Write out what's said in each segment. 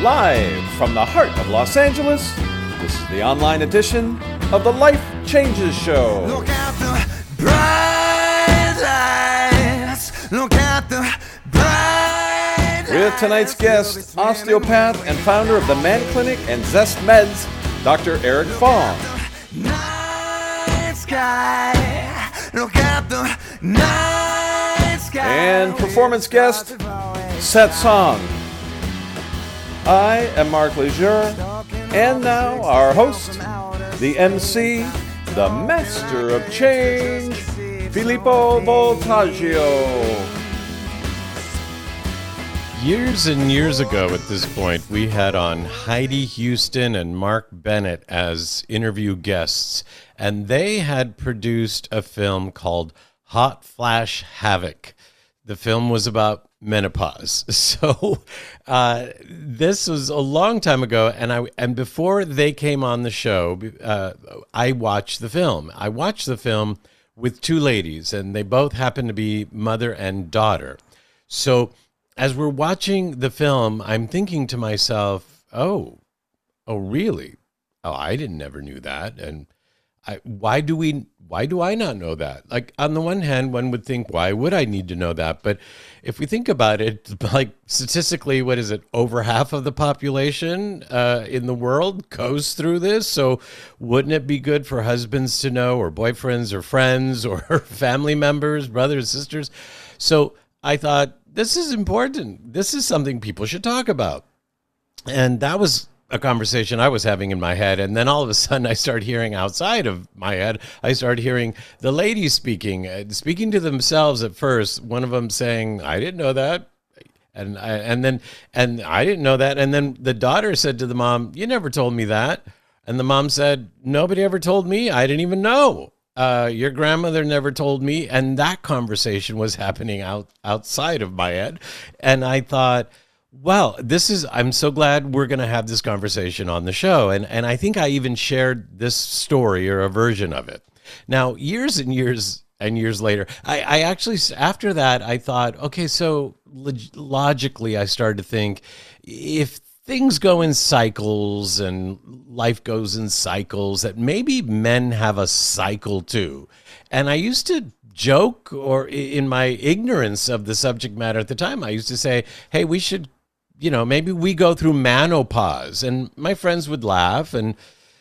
Live from the heart of Los Angeles, this is the online edition of the Life Changes Show. Look at the bright lights. Look at the bright lights. With tonight's guest, osteopath and founder of the Man Clinic and Zest Meds, Dr. Eric Fong. Night sky. Look at the night sky. And performance guest, Seth Song. I am Mark Lejeune, and now our host, the MC, the Master of Change, Filippo Voltaggio. Years and years ago at this point, we had on Heidi Houston and Mark Bennett as interview guests, and they had produced a film called Hot Flash Havoc. The film was about menopause. So this was a long time ago, and before they came on the show, I watched the film. I watched the film with two ladies, and they both happened to be mother and daughter. So as we're watching the film, I'm thinking to myself, oh, really? Oh, I never knew that. And why do I not know that? Like, on the one hand, one would think, why would I need to know that? But if we think about it, like, statistically, what is it? Over half of the population in the world goes through this. So wouldn't it be good for husbands to know, or boyfriends or friends or family members, brothers, sisters? So I thought, this is important. This is something people should talk about. And that was a conversation I was having in my head, and then all of a sudden I started hearing outside of my head, I started hearing the ladies speaking to themselves at first, one of them saying, I didn't know that, and I didn't know that, and then the daughter said to the mom, you never told me that, and the mom said, nobody ever told me, I didn't even know. Your grandmother never told me, and that conversation was happening outside of my head, and I thought, well, I'm so glad we're going to have this conversation on the show. And I think I even shared this story or a version of it. Now, years and years and years later, I actually, after that, I thought, okay, so logically, I started to think, if things go in cycles and life goes in cycles, that maybe men have a cycle too. And I used to joke, or in my ignorance of the subject matter at the time, I used to say, hey, we should, maybe we go through menopause, and my friends would laugh and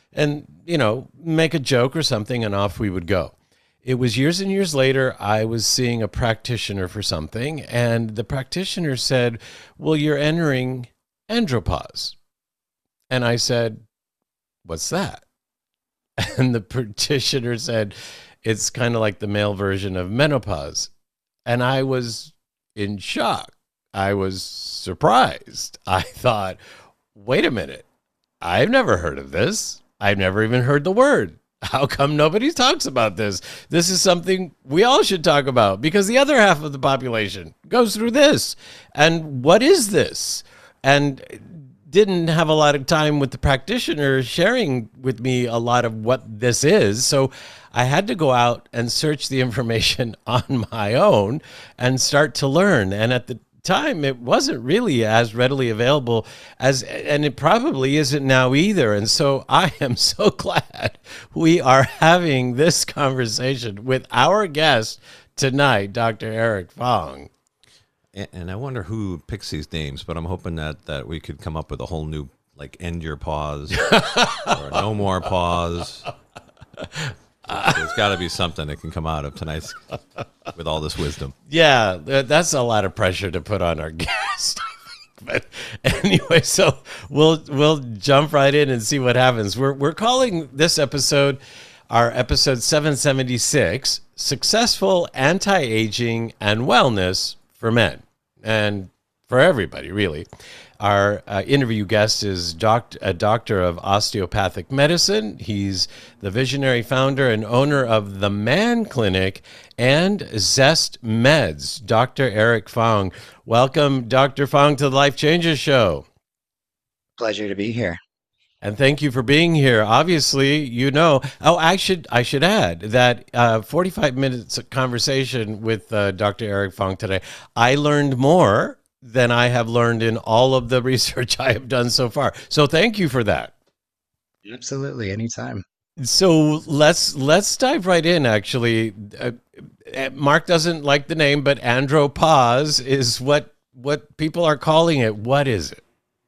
make a joke or something, and off we would go. It was years and years later, I was seeing a practitioner for something, and the practitioner said, well, you're entering andropause. And I said, what's that? And the practitioner said, it's kind of like the male version of menopause. And I was in shock. I was surprised. I thought, wait a minute. I've never heard of this. I've never even heard the word. How come nobody talks about this? This is something we all should talk about, because the other half of the population goes through this. And what is this? And didn't have a lot of time with the practitioner sharing with me a lot of what this is. So I had to go out and search the information on my own and start to learn. And at the time, it wasn't really as readily available and it probably isn't now either. And so I am so glad we are having this conversation with our guest tonight, Dr. Eric Fong. And I wonder who picks these names, but I'm hoping that we could come up with a whole new, like, end your pause or no more pause. There's got to be something that can come out of tonight's with all this wisdom. Yeah, that's a lot of pressure to put on our guest. But anyway, so we'll jump right in and see what happens. We're calling this episode our episode 776, Successful Anti-Aging and Wellness for Men, and for everybody, really. Our interview guest is a doctor of osteopathic medicine. He's the visionary founder and owner of the Man Clinic and Zest Meds, Dr. Eric Fong. Welcome, Dr. Fong, to the Life Changes Show. Pleasure to be here. And thank you for being here. Obviously, I should add that 45 minutes of conversation with Dr. Eric Fong today, I learned more than I have learned in all of the research I have done so far. So thank you for that. Absolutely, anytime. So let's dive right in. Actually, Mark doesn't like the name, but andropause is what people are calling it. What is it?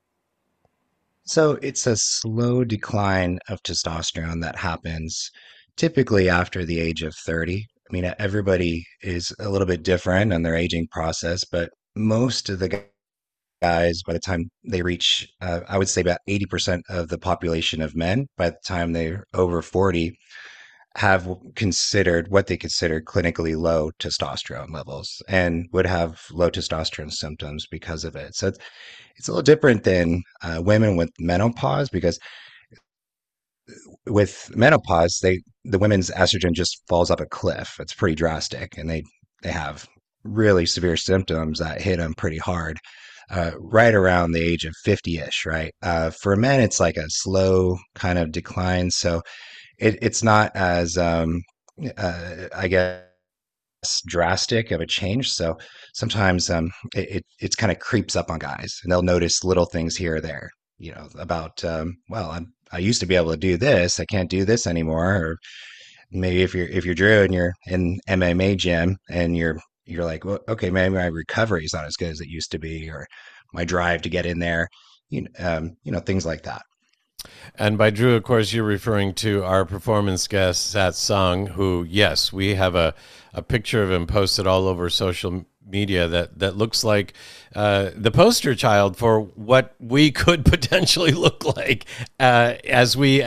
So it's a slow decline of testosterone that happens typically after the age of 30. I mean, everybody is a little bit different in their aging process, but most of the guys, by the time they reach, I would say about 80% of the population of men, by the time they're over 40, have considered what they consider clinically low testosterone levels and would have low testosterone symptoms because of it. So it's a little different than women with menopause because with menopause, the women's estrogen just falls off a cliff. It's pretty drastic, and they have really severe symptoms that hit them pretty hard right around the age of 50-ish, right? For men, it's like a slow kind of decline. So it's not as, I guess, drastic of a change. So sometimes it's kind of creeps up on guys, and they'll notice little things here or there, about, well, I used to be able to do this. I can't do this anymore. Or maybe if you're Drew and you're in MMA gym and you're like, well, okay, maybe my recovery is not as good as it used to be, or my drive to get in there, things like that. And by Drew, of course, you're referring to our performance guest, Sat Sung, who, yes, we have a picture of him posted all over social media that looks like the poster child for what we could potentially look like as we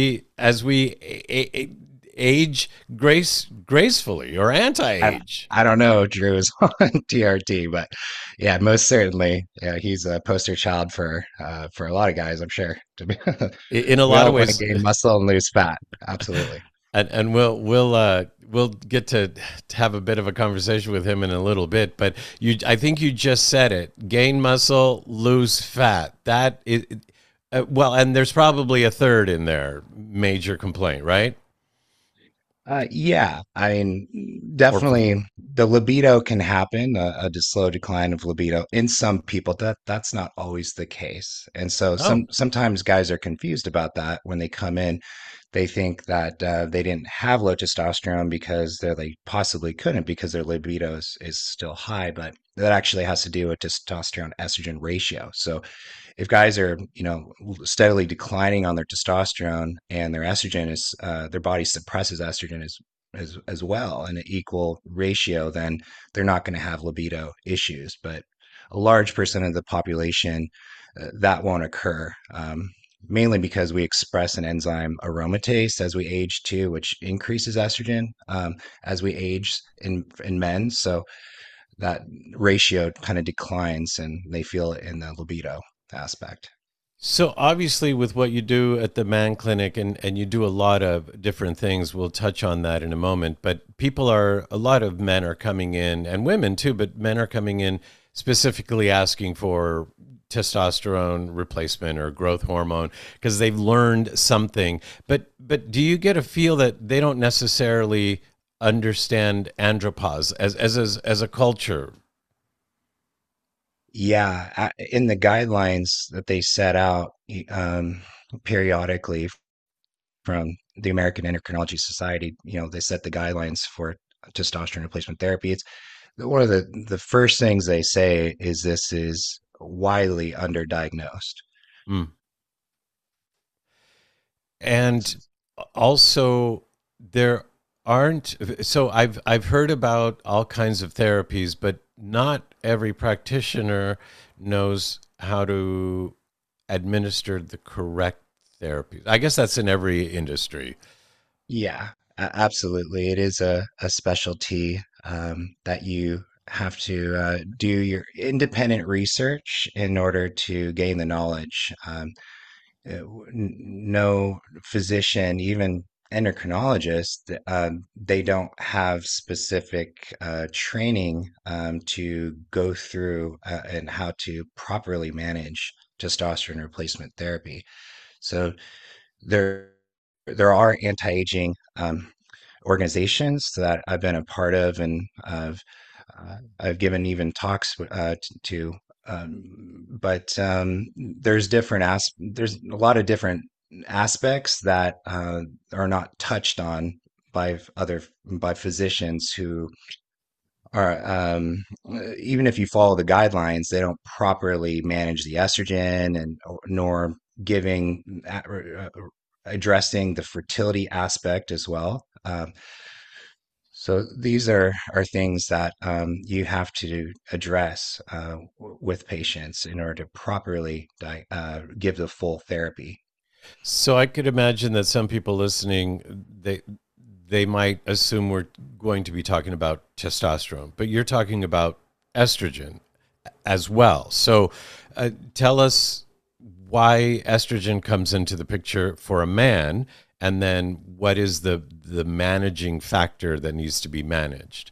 age gracefully or anti-age. I don't know. Drew is on TRT, but yeah, most certainly, yeah, he's a poster child for a lot of guys, I'm sure. To be, In a we lot all of want to ways, gain muscle and lose fat. Absolutely. and we'll get to have a bit of a conversation with him in a little bit. But I think you just said it: gain muscle, lose fat. That is well, and there's probably a third in there, major complaint, right? Yeah, I mean, Or definitely the libido can happen, a slow decline of libido in some people. That's not always the case. And so oh, sometimes guys are confused about that when they come in. They think that they didn't have low testosterone because they possibly couldn't because their libido is still high, but that actually has to do with testosterone estrogen ratio. So if guys are steadily declining on their testosterone and their estrogen is their body suppresses estrogen as well in an equal ratio, then they're not going to have libido issues. But a large percent of the population that won't occur, mainly because we express an enzyme aromatase as we age too, which increases estrogen as we age in men. So that ratio kind of declines, and they feel it in the libido aspect. so obviously, with what you do at the Man Clinic, and you do a lot of different things, we'll touch on that in a moment. But a lot of men are coming in, and women too, but men are coming in specifically asking for testosterone replacement or growth hormone because they've learned something. But do you get a feel that they don't necessarily understand andropause as a culture? Yeah, in the guidelines that they set out periodically from the American Endocrinology Society, they set the guidelines for testosterone replacement therapy. It's one of the first things they say is this is widely underdiagnosed. Mm. And also there aren't so I've heard about all kinds of therapies, but not every practitioner knows how to administer the correct therapies. I guess that's in every industry. Yeah, absolutely. It is a specialty that you have to do your independent research in order to gain the knowledge. No physician, even endocrinologist, they don't have specific training to go through and how to properly manage testosterone replacement therapy. So there there are anti-aging organizations that I've been a part of, and I've given even talks to but there's there's a lot of different aspects that are not touched on by physicians who are even if you follow the guidelines, they don't properly manage the estrogen and nor giving addressing the fertility aspect as well. So these are things that you have to address with patients in order to properly give the full therapy. So I could imagine that some people listening, they might assume we're going to be talking about testosterone, but you're talking about estrogen as well. So tell us why estrogen comes into the picture for a man, and then what is the managing factor that needs to be managed?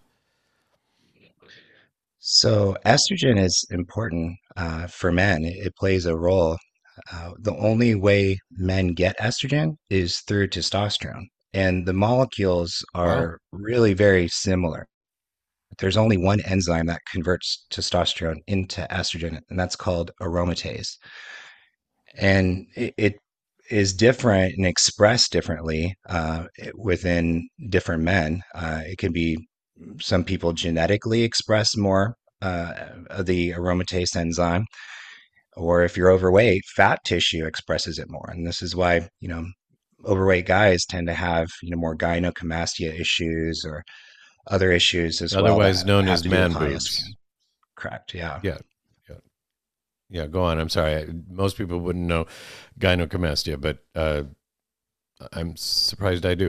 So estrogen is important for men. It plays a role. The only way men get estrogen is through testosterone, and the molecules Wow. are really very similar. There's only one enzyme that converts testosterone into estrogen, and that's called aromatase. And it is different and expressed differently within different men. It can be some people genetically express more of the aromatase enzyme, or if you're overweight, fat tissue expresses it more. And this is why, overweight guys tend to have, more gynecomastia issues or other issues as well Otherwise that known have as to do with man high boobs. estrogen. Correct. Yeah. Yeah. Yeah. Yeah. Go on. I'm sorry. Most people wouldn't know gynecomastia, but I'm surprised I do.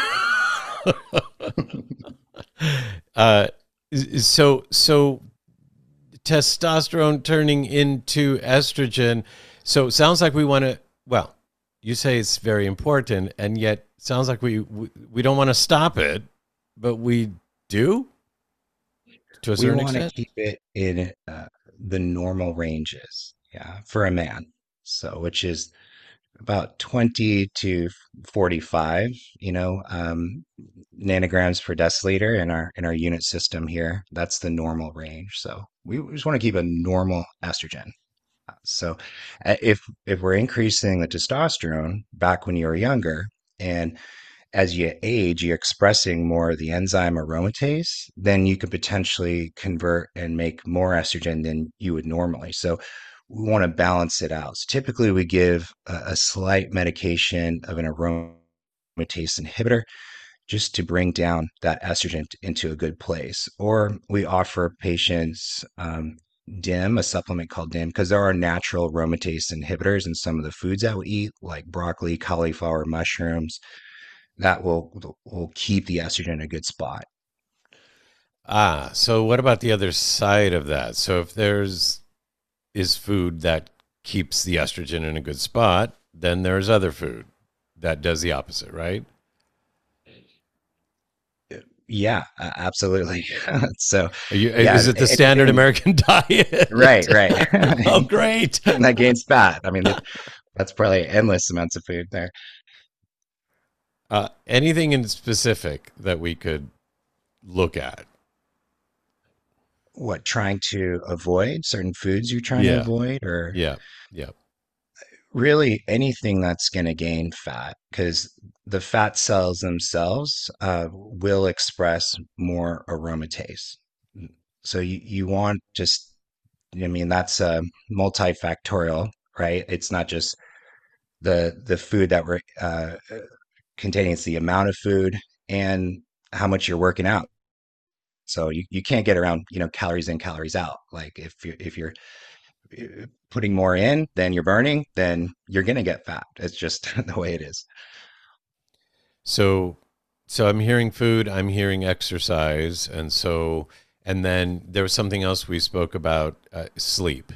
uh, so testosterone turning into estrogen. So it sounds like we want to, well, you say it's very important, and yet it sounds like we don't want to stop it, but we do to a We certain want to extent. keep it in the normal ranges, yeah, for a man. So, which is about 20 to 45, nanograms per deciliter in our unit system here. That's the normal range. So we just want to keep a normal estrogen. So if we're increasing the testosterone back when you were younger, and as you age, you're expressing more of the enzyme aromatase, then you could potentially convert and make more estrogen than you would normally. So we want to balance it out. So typically, we give a slight medication of an aromatase inhibitor just to bring down that estrogen into a good place. Or we offer patients DIM, a supplement called DIM, because there are natural aromatase inhibitors in some of the foods that we eat, like broccoli, cauliflower, mushrooms, that will keep the estrogen in a good spot. Ah, so what about the other side of that? So if there's is food that keeps the estrogen in a good spot, then there's other food that does the opposite, right? Yeah, absolutely. So, yeah, Is it the standard anything. American diet? Right, right. Oh, great. And that gains fat. I mean, that's probably endless amounts of food there. Anything in specific that we could look at? What, trying to avoid certain foods you're trying to Yeah, avoid, or yeah, yeah. really anything that's going to gain fat, because the fat cells themselves will express more aromatase. So you want just, I mean, that's multifactorial, right? It's not just the food that we're containing, it's the amount of food and how much you're working out. So you can't get around, calories in, calories out. Like if you're putting more in than you're burning, then you're gonna get fat. It's just the way it is. So, so I'm hearing food, I'm hearing exercise, and then there was something else we spoke about, sleep.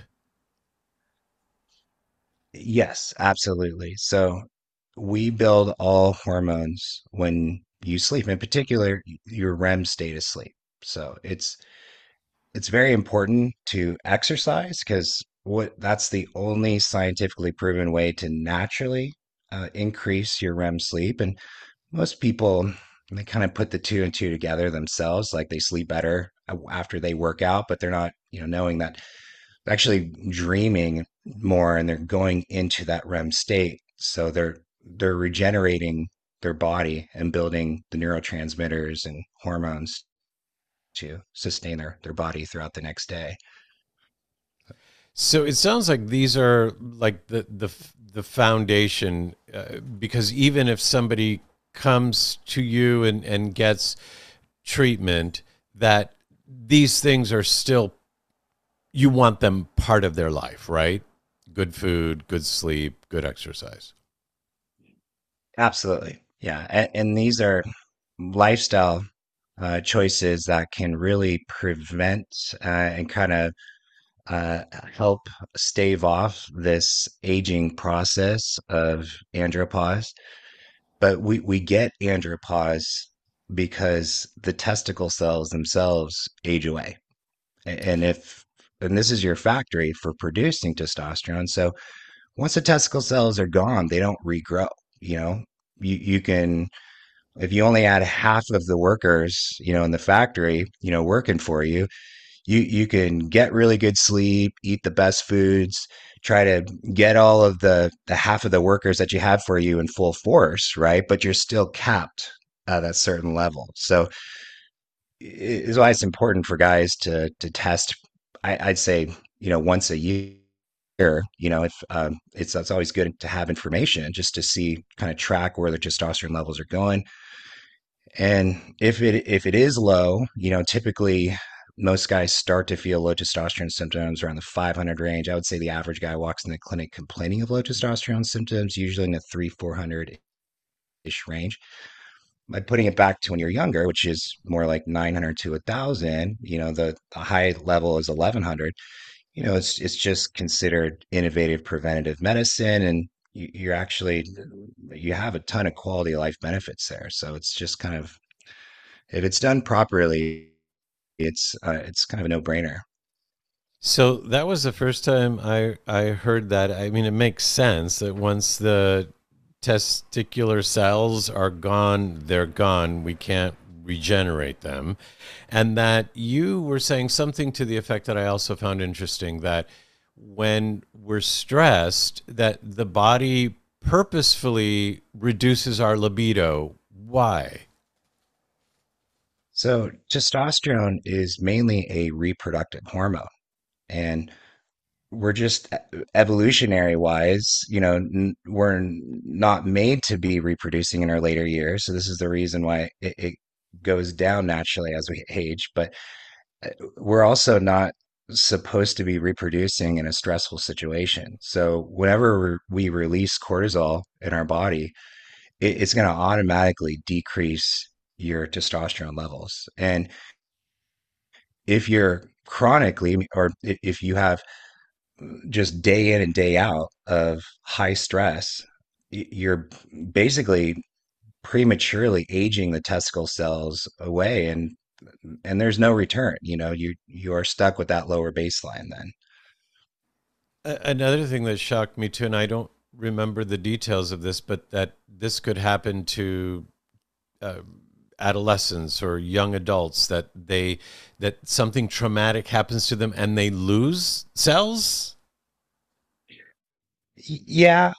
Yes, absolutely. So we build all hormones when you sleep, in particular your REM state of sleep. So it's very important to exercise because what that's the only scientifically proven way to naturally increase your REM sleep. And most people, they kind of put the two and two together themselves, like they sleep better after they work out, but they're not, knowing that actually dreaming more, and they're going into that REM state. So they're regenerating their body and building the neurotransmitters and hormones to sustain their body throughout the next day. So it sounds like these are like the foundation, because even if somebody comes to you and gets treatment, that these things are still, you want them part of their life, right? Good food, good sleep, good exercise. Absolutely. Yeah. And these are lifestyle choices that can really prevent and kind of help stave off this aging process of andropause. But we get andropause because the testicle cells themselves age away. And if and this is your factory for producing testosterone. So once the testicle cells are gone, they don't regrow. You know, you can, if you only had half of the workers, in the factory, working for you, you can get really good sleep, eat the best foods, try to get all of the half of the workers that you have for you in full force, right? But you're still capped at a certain level. So is why it's important for guys to test. I'd say, once a year. If it's always good to have information just to see, kind of track where the testosterone levels are going. And if it is low, typically most guys start to feel low testosterone symptoms around the 500 range. I would say the average guy walks in the clinic complaining of low testosterone symptoms, usually in the 400-ish range. By putting it back to when you're younger, which is more like 900 to 1,000, the high level is 1,100. It's just considered innovative preventative medicine, and you're actually, you have a ton of quality of life benefits there. So it's just kind of, if it's done properly, it's kind of a no-brainer. So that was the first time I heard that. I mean, it makes sense that once the testicular cells are gone, they're gone. We can't regenerate them. And that you were saying something to the effect that I also found interesting, that when we're stressed, that the body purposefully reduces our libido. Why? So testosterone is mainly a reproductive hormone, and we're just evolutionary wise, we're not made to be reproducing in our later years. So this is the reason why it goes down naturally as we age. But we're also not supposed to be reproducing in a stressful situation. So whenever we release cortisol in our body, it's going to automatically decrease your testosterone levels. And if you're chronically, or if you have just day in and day out of high stress, you're basically prematurely aging the testicle cells away, and there's no return. You are stuck with that lower baseline then. Another thing that shocked me too, and I don't remember the details of this, but that this could happen to adolescents or young adults, that something traumatic happens to them and they lose cells. Yeah,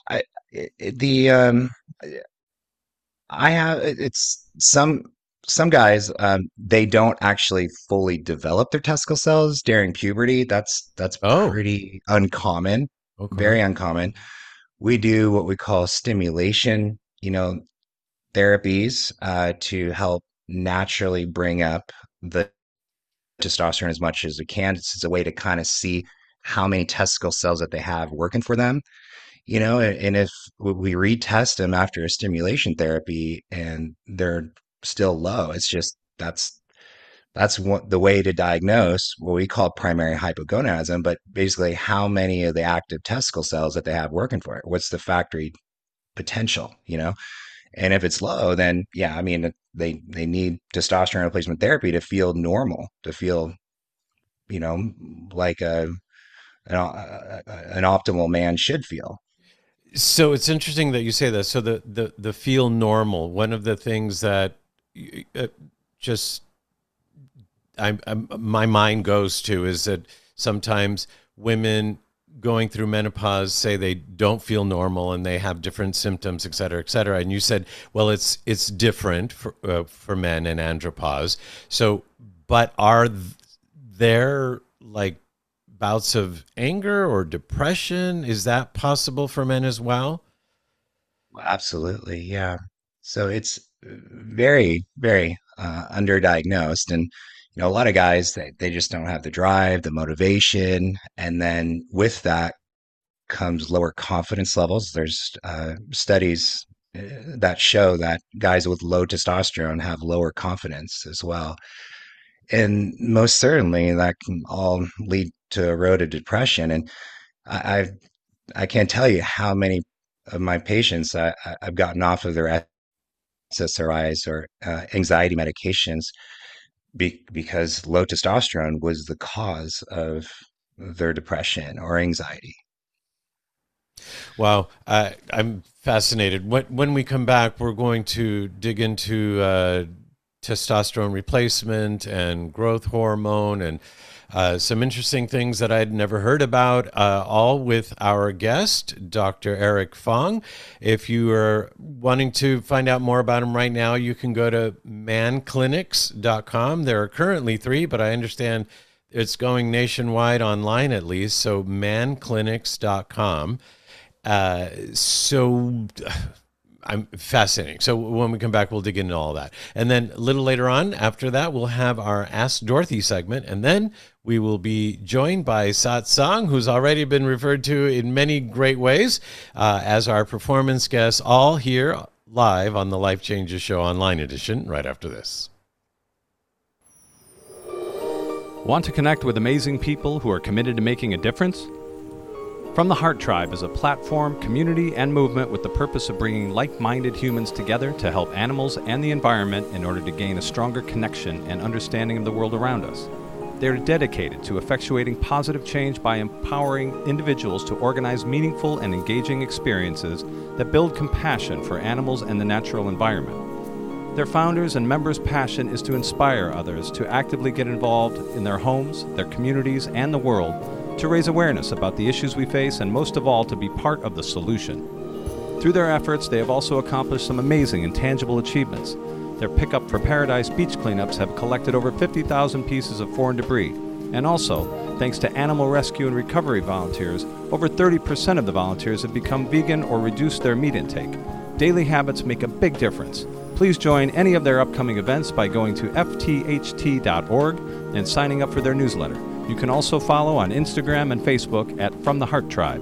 I have it's some guys, they don't actually fully develop their testicle cells during puberty. That's Oh, pretty uncommon, okay. very uncommon. We do what we call stimulation, therapies to help naturally bring up the testosterone as much as we can. It's a way to kind of see how many testicle cells that they have working for them, and if we retest them after a stimulation therapy and they're still low, it's just that's the way to diagnose what we call primary hypogonadism, but basically how many of the active testicle cells that they have working for it. What's the factory potential, And if it's low, then yeah, I mean, they need testosterone replacement therapy to feel normal, to feel, like an optimal man should feel. So it's interesting that you say that. So the feel normal. One of the things that just my mind goes to is that sometimes women going through menopause say they don't feel normal and they have different symptoms, et cetera, et cetera. And you said, well, it's different for men and andropause. So, but are there like bouts of anger or depression? Is that possible for men as well? Absolutely, yeah. So it's very, very underdiagnosed, and a lot of guys they just don't have the drive, the motivation, and then with that comes lower confidence levels. There's studies that show that guys with low testosterone have lower confidence as well, and most certainly that can all lead to a road to depression. And I, I've I can't tell you how many of my patients I've gotten off of their SSRIs or anxiety medications because low testosterone was the cause of their depression or anxiety. Wow, I'm fascinated. When we come back, we're going to dig into testosterone replacement and growth hormone and some interesting things that I'd never heard about, all with our guest, Dr. Eric Fong. If you are wanting to find out more about him right now, you can go to manclinics.com. There are currently 3, but I understand it's going nationwide online at least, so manclinics.com. So I'm fascinating. So when we come back, we'll dig into all that. And then a little later on, after that, we'll have our Ask Dorothy segment. And then we will be joined by Satsang, who's already been referred to in many great ways as our performance guest, all here live on the Life Changes Show Online Edition right after this. Want to connect with amazing people who are committed to making a difference? From the Heart Tribe is a platform, community, and movement with the purpose of bringing like-minded humans together to help animals and the environment in order to gain a stronger connection and understanding of the world around us. They are dedicated to effectuating positive change by empowering individuals to organize meaningful and engaging experiences that build compassion for animals and the natural environment. Their founders and members' passion is to inspire others to actively get involved in their homes, their communities, and the world, to raise awareness about the issues we face, and most of all, to be part of the solution. Through their efforts, they have also accomplished some amazing and tangible achievements. Their Pickup for Paradise beach cleanups have collected over 50,000 pieces of foreign debris. And also, thanks to animal rescue and recovery volunteers, over 30% of the volunteers have become vegan or reduced their meat intake. Daily habits make a big difference. Please join any of their upcoming events by going to ftht.org and signing up for their newsletter. You can also follow on Instagram and Facebook at From the Heart Tribe.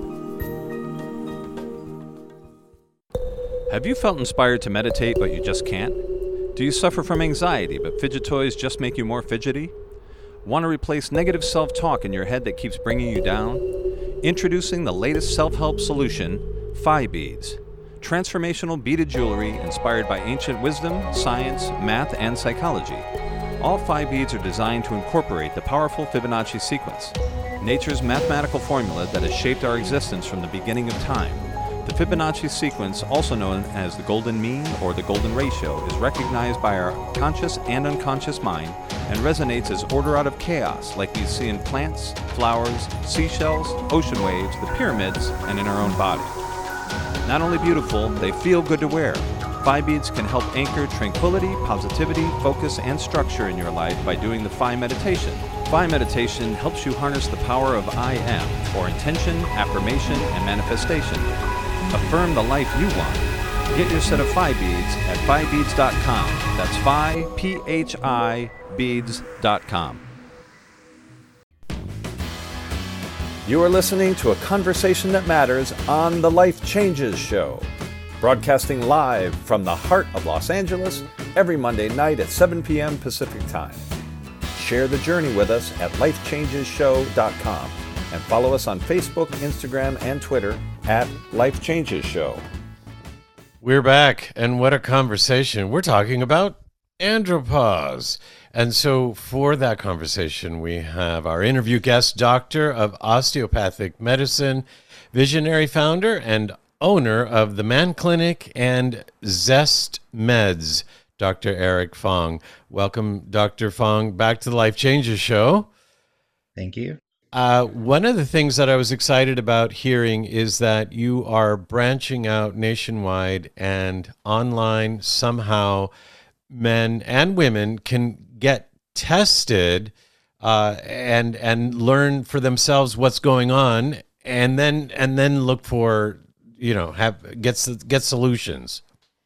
Have you felt inspired to meditate but you just can't? Do you suffer from anxiety but fidget toys just make you more fidgety? Want to replace negative self-talk in your head that keeps bringing you down? Introducing the latest self-help solution, Phi Beads. Transformational beaded jewelry inspired by ancient wisdom, science, math, and psychology. All Phi Beads are designed to incorporate the powerful Fibonacci sequence, nature's mathematical formula that has shaped our existence from the beginning of time. The Fibonacci sequence, also known as the golden mean or the golden ratio, is recognized by our conscious and unconscious mind and resonates as order out of chaos like we see in plants, flowers, seashells, ocean waves, the pyramids, and in our own body. Not only beautiful, they feel good to wear. Phi Beads can help anchor tranquility, positivity, focus, and structure in your life by doing the Phi Meditation. Phi Meditation helps you harness the power of I Am, or intention, affirmation, and manifestation. Affirm the life you want. Get your set of Phi Beads at phibeads.com. That's Phi, P-H-I, beads.com. You are listening to a conversation that matters on the Life Changes Show, broadcasting live from the heart of Los Angeles every Monday night at 7 p.m. Pacific Time. Share the journey with us at lifechangeshow.com and follow us on Facebook, Instagram, and Twitter at Life Changes Show. We're back, and what a conversation. We're talking about andropause. And so for that conversation, we have our interview guest, doctor of osteopathic medicine, visionary founder, and owner of the Man Clinic and Zest Meds, Dr. Eric Fong. Welcome, Dr. Fong, back to the Life Changes Show. Thank you. One of the things that I was excited about hearing is that you are branching out nationwide and online somehow men and women can get tested and learn for themselves what's going on and then look for get solutions.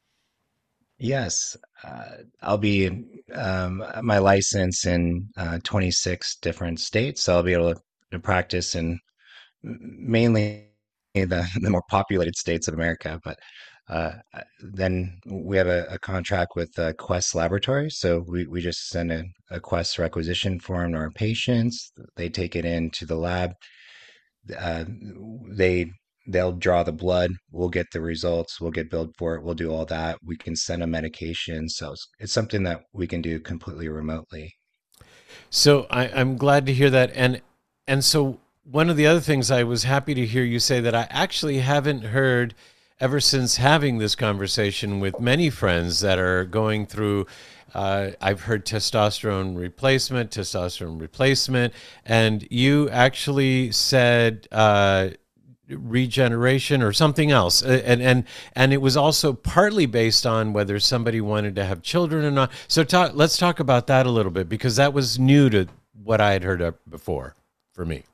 Yes, I'll be my license in 26 different states, so I'll be able to practice in mainly the more populated states of America. But then we have a contract with Quest Laboratories, so we just send a Quest requisition form to our patients. They take it into the lab. Uh, they they'll draw the blood. We'll get the results. We'll get billed for it. We'll do all that. We can send them medication. So it's something that we can do completely remotely. So I'm glad to hear that. And so one of the other things I was happy to hear you say that I actually haven't heard ever since having this conversation with many friends that are going through. I've heard testosterone replacement, and you actually said regeneration or something else, and it was also partly based on whether somebody wanted to have children or not. So let's talk about that a little bit, because that was new to what I had heard of before for me.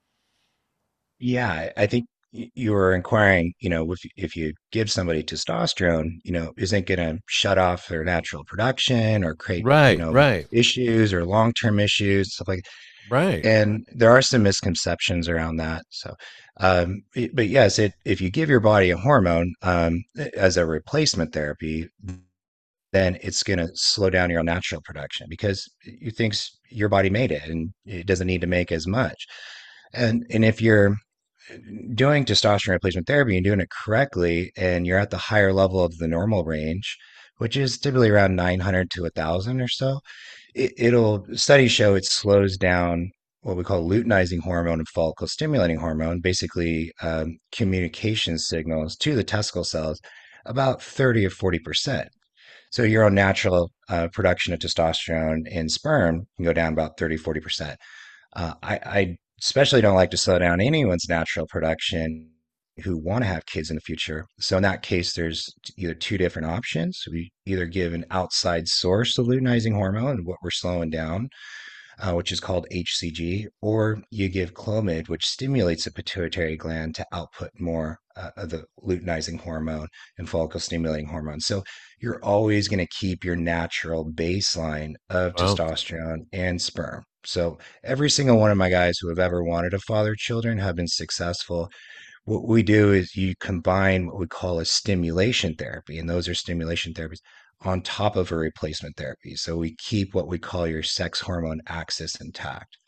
Yeah, I think you were inquiring, if you give somebody testosterone, isn't going to shut off their natural production or create, Right, right, issues or long-term issues, stuff like. right. And there are some misconceptions around that. So, but yes, if you give your body a hormone as a replacement therapy, then it's going to slow down your natural production because you think your body made it and it doesn't need to make as much. And if you're doing testosterone replacement therapy and doing it correctly, and you're at the higher level of the normal range, which is typically around 900 to 1,000 or so, it'll studies show it slows down what we call luteinizing hormone and follicle stimulating hormone, basically communication signals to the testicle cells about 30 or 40%. So your own natural production of testosterone in sperm can go down about 30, 40%. I especially don't like to slow down anyone's natural production who want to have kids in the future. So in that case, there's either two different options. We either give an outside source of luteinizing hormone, what we're slowing down, which is called HCG, or you give Clomid, which stimulates the pituitary gland to output more of the luteinizing hormone and follicle stimulating hormone. So you're always going to keep your natural baseline of Well, testosterone and sperm. So every single one of my guys who have ever wanted to father children have been successful. What we do is you combine what we call a stimulation therapy, and those are stimulation therapies on top of a replacement therapy. So we keep what we call your sex hormone axis intact.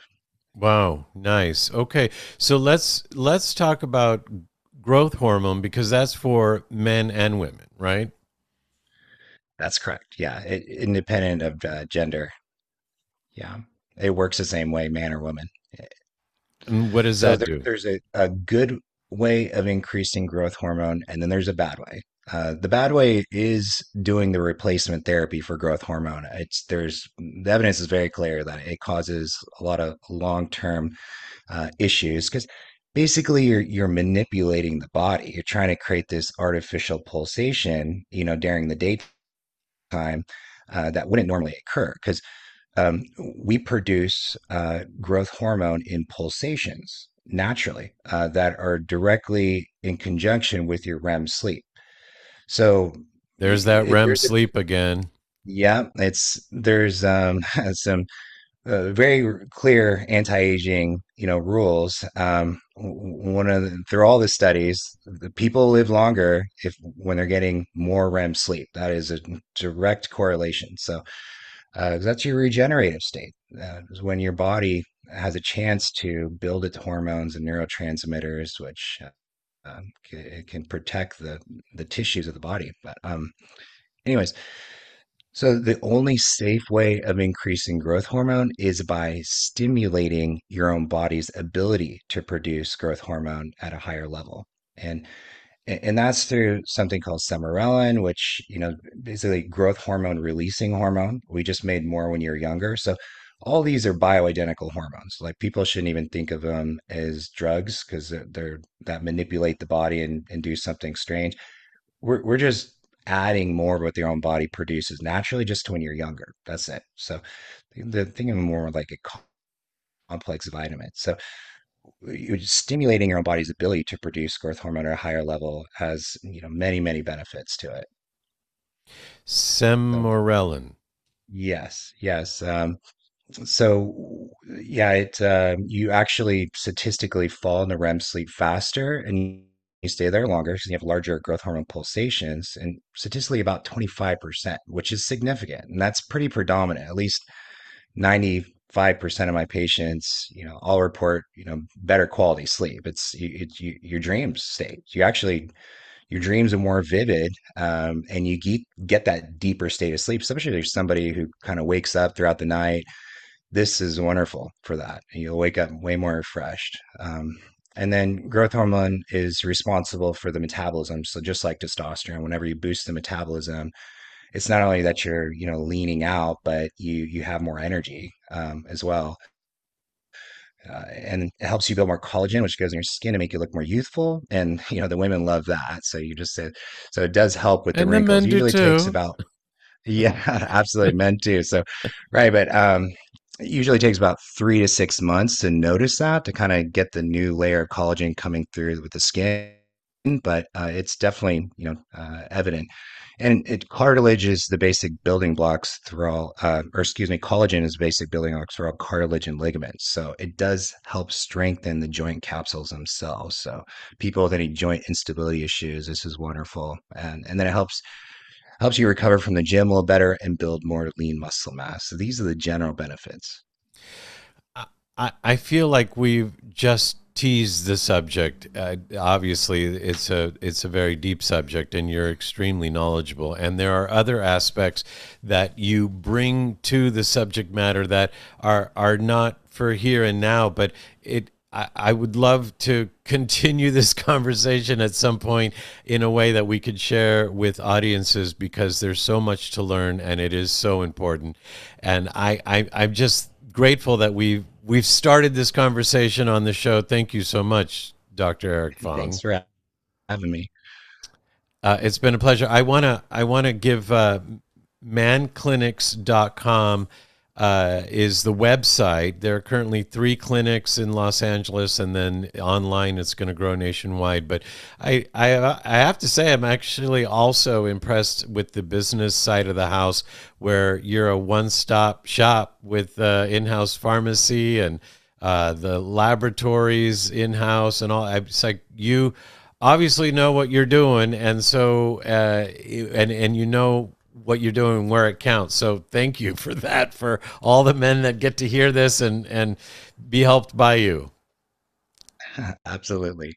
wow, nice. Okay, so let's talk about growth hormone, because that's for men and women, right? That's correct. Yeah, independent of gender. Yeah, it works the same way, man or woman. And what does So that do? there's a good way of increasing growth hormone, and then there's a bad way. The bad way is doing the replacement therapy for growth hormone. The evidence is very clear that it causes a lot of long-term issues because basically you're manipulating the body. You're trying to create this artificial pulsation, during the daytime that wouldn't normally occur because we produce growth hormone in pulsations naturally that are directly in conjunction with your REM sleep. So There's that REM there's a sleep again. yeah, there's some very clear anti-aging, rules. One of through all the studies, the people live longer if when they're getting more REM sleep. That is a direct correlation. So that's your regenerative state. Is when your body has a chance to build its hormones and neurotransmitters, which it can protect the tissues of the body. But anyways, so the only safe way of increasing growth hormone is by stimulating your own body's ability to produce growth hormone at a higher level. And that's through something called semarelin, which, basically growth hormone releasing hormone. We just made more when you're younger. So all these are bioidentical hormones. Like people shouldn't even think of them as drugs because they're that manipulate the body and do something strange. We're just adding more of what your own body produces naturally just to when you're younger. That's it. So the thing of more like a complex vitamin. So you're stimulating your own body's ability to produce growth hormone at a higher level has, many benefits to it. So Semorelin. yes, yes. So yeah, you actually statistically fall into REM sleep faster and you stay there longer because you have larger growth hormone pulsations and statistically about 25%, which is significant. And that's pretty predominant. At least 95% of my patients, all report, better quality sleep. Your dream state. Your dreams are more vivid, and you get that deeper state of sleep, especially if there's somebody who kind of wakes up throughout the night. This is wonderful for that. You'll wake up way more refreshed. And then growth hormone is responsible for the metabolism. So just like testosterone, whenever you boost the metabolism, it's not only that you're, leaning out, but you have more energy as well. And it helps you build more collagen, which goes in your skin to make you look more youthful. And the women love that. So you just said, so it does help with the And the wrinkles. men do Usually takes too. about yeah, absolutely meant to. So, right, but it usually takes about 3 to 6 months to notice that to kind of get the new layer of collagen coming through with the skin. But it's definitely evident. And cartilage is the basic building blocks through all, or excuse me, collagen is basic building blocks for all cartilage and ligaments. So it does help strengthen the joint capsules themselves. So people with any joint instability issues, this is wonderful. And then it helps you recover from the gym a little better and build more lean muscle mass. So these are the general benefits. I feel like we've just teased the subject. Obviously, it's a very deep subject, and you're extremely knowledgeable. And there are other aspects that you bring to the subject matter that are not for here and now, but I would love to continue this conversation at some point in a way that we could share with audiences because there's so much to learn and it is so important. And I'm just grateful that we've started this conversation on the show. Thank you so much, Dr. Eric Fong. Thanks for having me. It's been a pleasure. I wanna give manclinics.com is the website. There are currently 3 clinics in Los Angeles, and then online it's going to grow nationwide. But I have to say I'm actually also impressed with the business side of the house, where you're a one-stop shop with in-house pharmacy and the laboratories in-house and all. It's like you obviously know what you're doing, and so and you know what you're doing where it counts. So thank you for that, for all the men that get to hear this and be helped by you. Absolutely.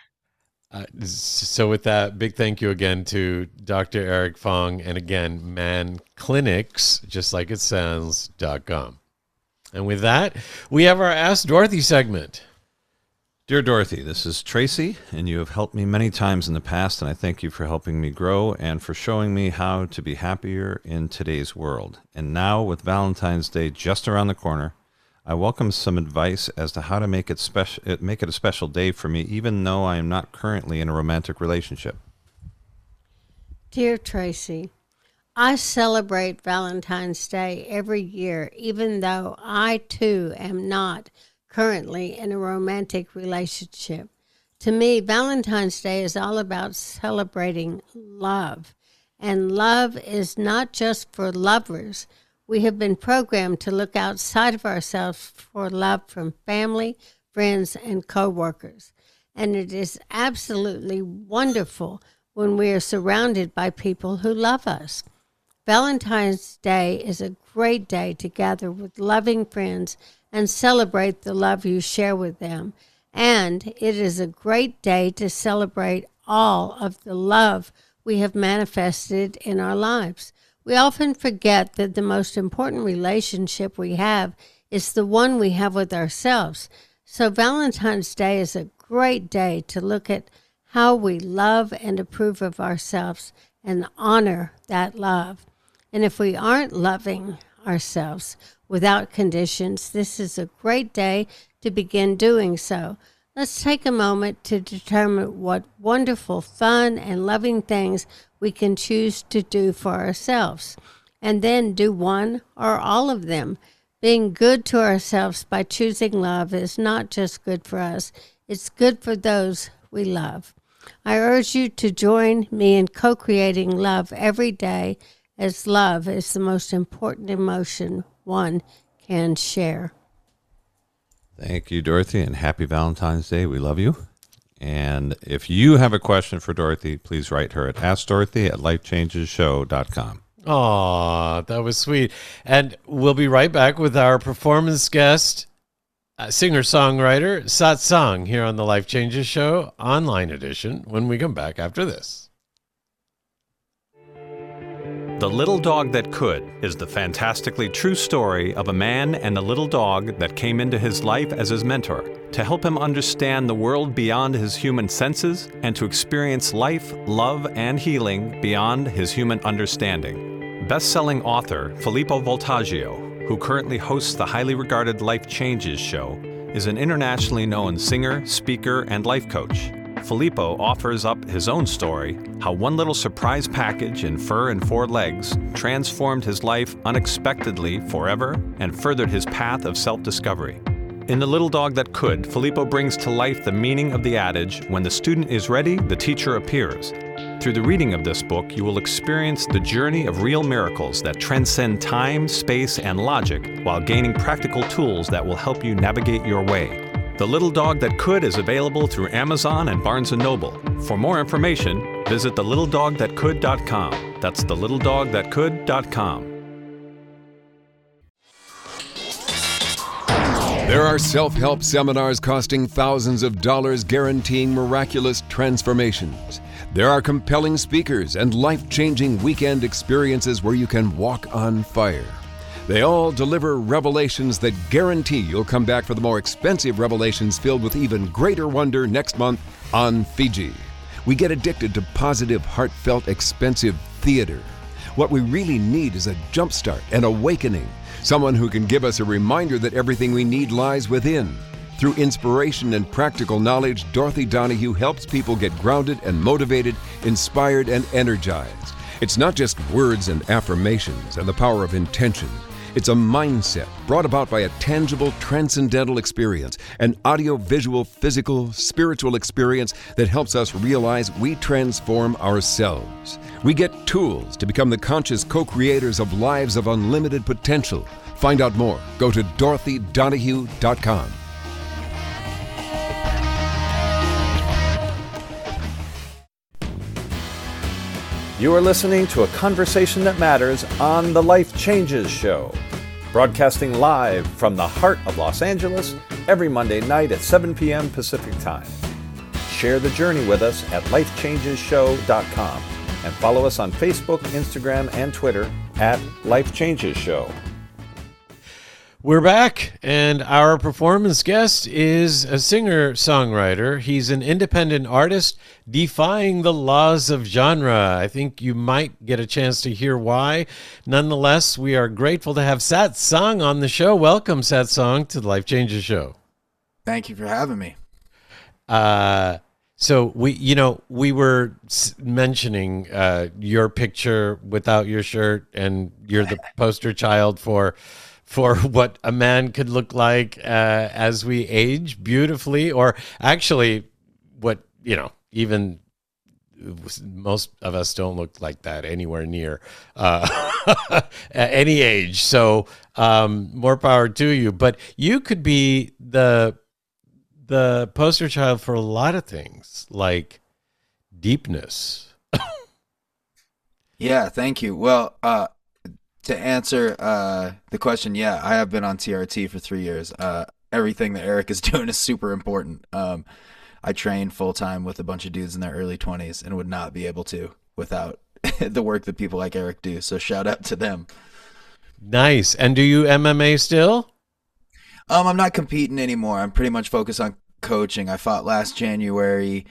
So with that, big thank you again to Dr. Eric Fong, and again, manclinics, just like it sounds.com. And with that, we have our Ask Dorothy segment. Dear Dorothy, this is Tracy, and you have helped me many times in the past, and I thank you for helping me grow and for showing me how to be happier in today's world. And now, with Valentine's Day just around the corner, I welcome some advice as to how to make it a special day for me, even though I am not currently in a romantic relationship. Dear Tracy, I celebrate Valentine's Day every year, even though I too am not currently in a romantic relationship. To me, Valentine's Day is all about celebrating love. And love is not just for lovers. We have been programmed to look outside of ourselves for love from family, friends, and coworkers. And it is absolutely wonderful when we are surrounded by people who love us. Valentine's Day is a great day to gather with loving friends and celebrate the love you share with them. And it is a great day to celebrate all of the love we have manifested in our lives. We often forget that the most important relationship we have is the one we have with ourselves. So Valentine's Day is a great day to look at how we love and approve of ourselves and honor that love. And if we aren't loving ourselves, without conditions. This is a great day to begin doing so. Let's take a moment to determine what wonderful, fun, and loving things we can choose to do for ourselves, and then do one or all of them. Being good to ourselves by choosing love is not just good for us, it's good for those we love. I urge you to join me in co-creating love every day, as love is the most important emotion one can share. Thank you, Dorothy, and happy Valentine's Day. We love you. And if you have a question for Dorothy, please write her at AskDorothy@LifeChangesShow.com. Aw, that was sweet. And we'll be right back with our performance guest, singer-songwriter Satsang, here on the Life Changes Show online edition when we come back after this. The Little Dog That Could is the fantastically true story of a man and a little dog that came into his life as his mentor to help him understand the world beyond his human senses and to experience life, love, and healing beyond his human understanding. Best-selling author Filippo Voltaggio, who currently hosts the highly regarded Life Changes Show, is an internationally known singer, speaker, and life coach. Filippo offers up his own story, how one little surprise package in fur and 4 legs transformed his life unexpectedly forever and furthered his path of self-discovery. In The Little Dog That Could, Filippo brings to life the meaning of the adage, when the student is ready, the teacher appears. Through the reading of this book, you will experience the journey of real miracles that transcend time, space, and logic while gaining practical tools that will help you navigate your way. The Little Dog That Could is available through Amazon and Barnes & Noble. For more information, visit thelittledogthatcould.com. That's thelittledogthatcould.com. There are self-help seminars costing thousands of dollars guaranteeing miraculous transformations. There are compelling speakers and life-changing weekend experiences where you can walk on fire. They all deliver revelations that guarantee you'll come back for the more expensive revelations filled with even greater wonder next month on Fiji. We get addicted to positive, heartfelt, expensive theater. What we really need is a jumpstart, an awakening, someone who can give us a reminder that everything we need lies within. Through inspiration and practical knowledge, Dorothy Donahue helps people get grounded and motivated, inspired and energized. It's not just words and affirmations and the power of intention. It's a mindset brought about by a tangible, transcendental experience, an audio-visual, physical, spiritual experience that helps us realize we transform ourselves. We get tools to become the conscious co-creators of lives of unlimited potential. Find out more. Go to DorothyDonahue.com. You are listening to a conversation that matters on the Life Changes Show, broadcasting live from the heart of Los Angeles every Monday night at 7 p.m. Pacific Time. Share the journey with us at lifechangeshow.com and follow us on Facebook, Instagram, and Twitter at Life Changes Show. We're back, and our performance guest is a singer-songwriter. He's an independent artist defying the laws of genre. I think you might get a chance to hear why. Nonetheless, we are grateful to have Satsang on the show. Welcome, Satsang, to the Life Changes Show. Thank you for having me. So we were mentioning your picture without your shirt, and you're the poster child for what a man could look like as we age beautifully, or actually what, even most of us don't look like that anywhere near at any age. So more power to you. But you could be the poster child for a lot of things, like deepness. Yeah, thank you. Well, to answer the question, yeah, I have been on TRT for 3 years. Everything that Eric is doing is super important. I train full-time with a bunch of dudes in their early 20s and would not be able to without the work that people like Eric do. So shout out to them. Nice. And do you MMA still? I'm not competing anymore. I'm pretty much focused on coaching. I fought last January.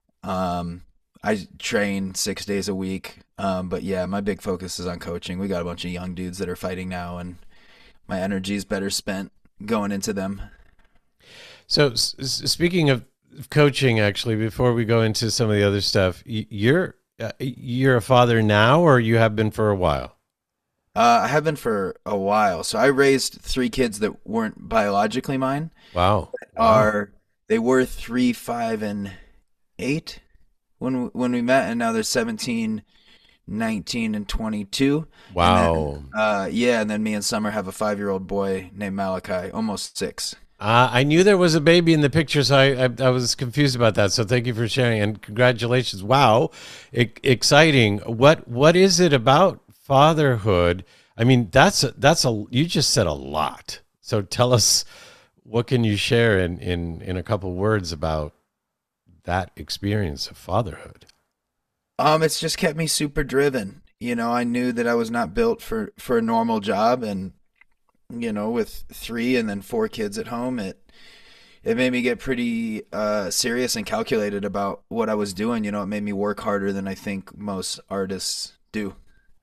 I train 6 days a week. But yeah, my big focus is on coaching. We got a bunch of young dudes that are fighting now, and my energy is better spent going into them. So speaking of coaching, actually, before we go into some of the other stuff, you're a father now, or you have been for a while? I have been for a while. So I raised 3 kids that weren't biologically mine. Wow. They were 3, 5, and 8 when we met, and now they're 17, 19, and 22. Wow. And then, and then me and Summer have a 5-year-old boy named Malachi, almost 6. I knew there was a baby in the picture, so I was confused about that. So thank you for sharing, and congratulations. Wow, exciting. What is it about fatherhood? I mean, that's you just said a lot. So tell us, what can you share in a couple words about that experience of fatherhood? It's just kept me super driven. I knew that I was not built for a normal job, and with 3 and then 4 kids at home, it made me get pretty serious and calculated about what I was doing. It made me work harder than I think most artists do.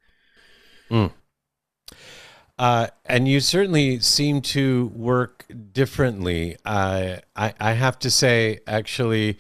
And you certainly seem to work differently. I have to say, actually,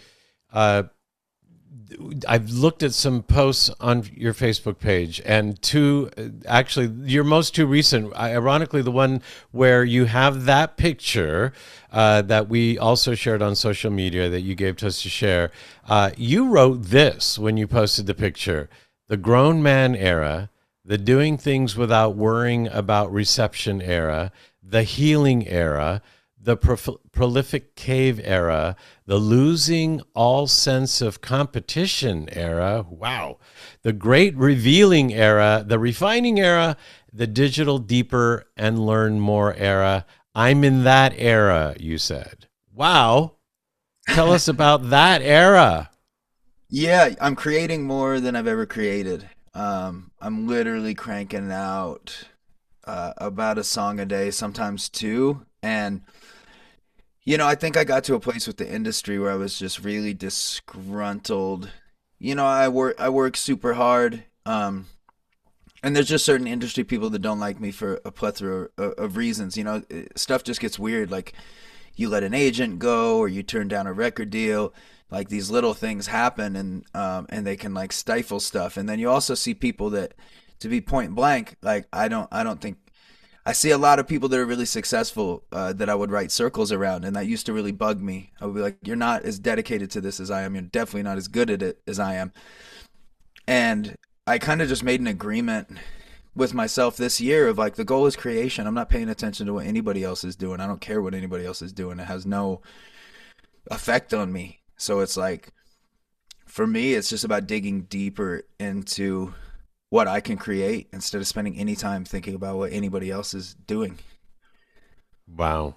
I've looked at some posts on your Facebook page, and actually your most 2 recent, ironically, the one where you have that picture that we also shared on social media that you gave to us to share. You wrote this when you posted the picture: the grown man era, the doing things without worrying about reception era, the healing era, the prolific cave era, the losing all sense of competition era, wow, the great revealing era, the refining era, the digital deeper and learn more era. I'm in that era, you said. Wow. Tell us about that era. Yeah, I'm creating more than I've ever created. I'm literally cranking out about a song a day, sometimes 2. And I think I got to a place with the industry where I was just really disgruntled. I work super hard. And there's just certain industry people that don't like me for a plethora of reasons. Stuff just gets weird. Like, you let an agent go, or you turn down a record deal. Like, these little things happen, and they can like stifle stuff. And then you also see people that, to be point blank, like, I don't think. I see a lot of people that are really successful that I would write circles around, and that used to really bug me. I would be like, you're not as dedicated to this as I am. You're definitely not as good at it as I am. And I kind of just made an agreement with myself this year of like, the goal is creation. I'm not paying attention to what anybody else is doing. I don't care what anybody else is doing. It has no effect on me. So it's like, for me, it's just about digging deeper into what I can create instead of spending any time thinking about what anybody else is doing. Wow.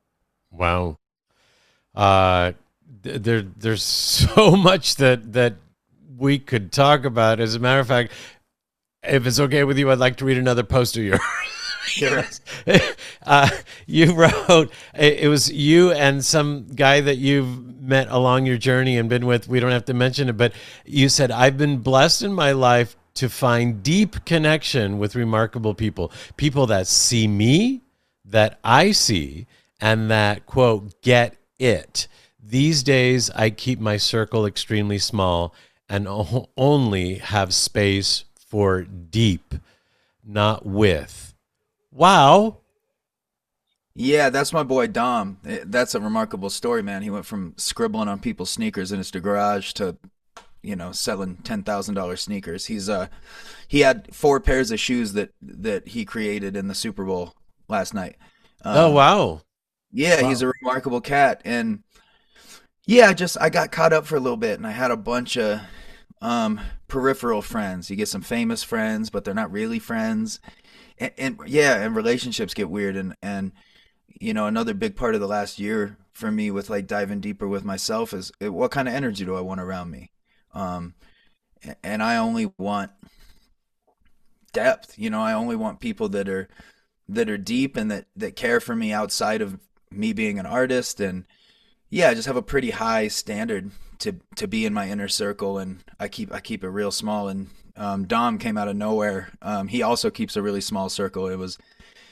There's so much that we could talk about. As a matter of fact, if it's okay with you, I'd like to read another post of yours. Sure. You wrote, it was you and some guy that you've met along your journey and been with. We don't have to mention it, but you said, I've been blessed in my life to find deep connection with remarkable people that see me, that I see, and that, quote, get it. These days, I keep my circle extremely small and only have space for deep, not with. Wow. Yeah, that's my boy Dom. That's a remarkable story, man. He went from scribbling on people's sneakers in his garage to selling $10,000 sneakers. He had 4 pairs of shoes that he created in the Super Bowl last night. Oh, wow. Yeah, Wow. he's a remarkable cat. And yeah, I got caught up for a little bit, and I had a bunch of peripheral friends. You get some famous friends, but they're not really friends. And relationships get weird. And another big part of the last year for me with like diving deeper with myself is, what kind of energy do I want around me? And I only want depth. I only want people that are deep and that care for me outside of me being an artist. And yeah, I just have a pretty high standard to be in my inner circle, and I keep it real small. And Dom came out of nowhere. He also keeps a really small circle.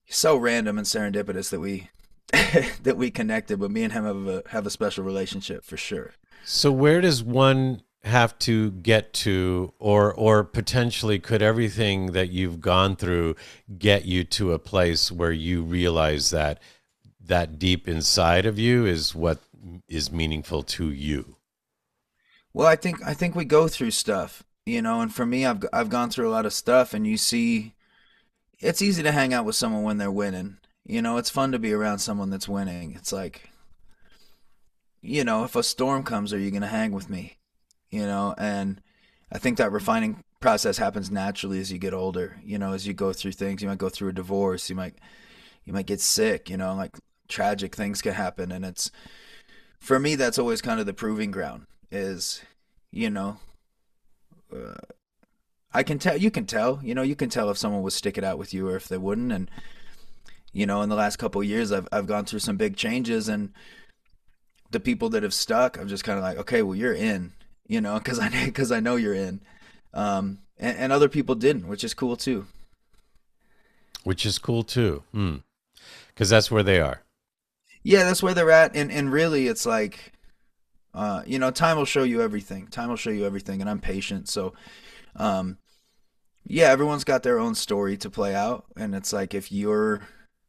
so random and serendipitous that we that we connected, but me and him have a special relationship for sure. So where does one have to get to, or potentially could everything that you've gone through get you to a place where you realize that deep inside of you is what is meaningful to you? Well, I think we go through stuff, you know, and for me, I've gone through a lot of stuff, and you see, it's easy to hang out with someone when they're winning. You know, it's fun to be around someone that's winning. It's like, you know, if a storm comes, are you going to hang with me? You know, and I think that refining process happens naturally as you get older. You know, as you go through things, you might go through a divorce, you might get sick, you know, like tragic things can happen. And it's, for me, that's always kind of the proving ground is, you know, you can tell if someone would stick it out with you or if they wouldn't. And, you know, in the last couple of years, I've gone through some big changes, and the people that have stuck, I'm just kind of like, okay, well, you're in, you know, because I know you're in, and other people didn't, which is cool too. Because that's where they are. Yeah, that's where they're at, and really, it's like, you know, time will show you everything. And I'm patient, so, yeah, everyone's got their own story to play out, and it's like if you're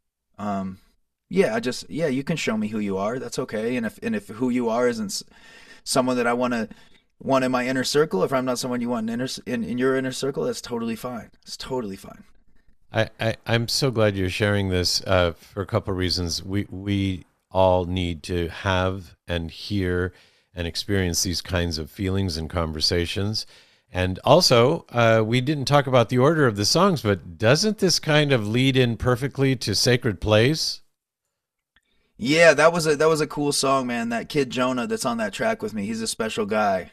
you can show me who you are. That's okay. And if who you are isn't someone that I want in my inner circle, if I'm not someone you want in your inner circle, that's totally fine. It's totally fine. I'm so glad you're sharing this for a couple of reasons. We all need to have and hear and experience these kinds of feelings and conversations. And also, we didn't talk about the order of the songs, but doesn't this kind of lead in perfectly to Sacred Place? Yeah, that was a cool song, man. That kid Jonah that's on that track with me, he's a special guy.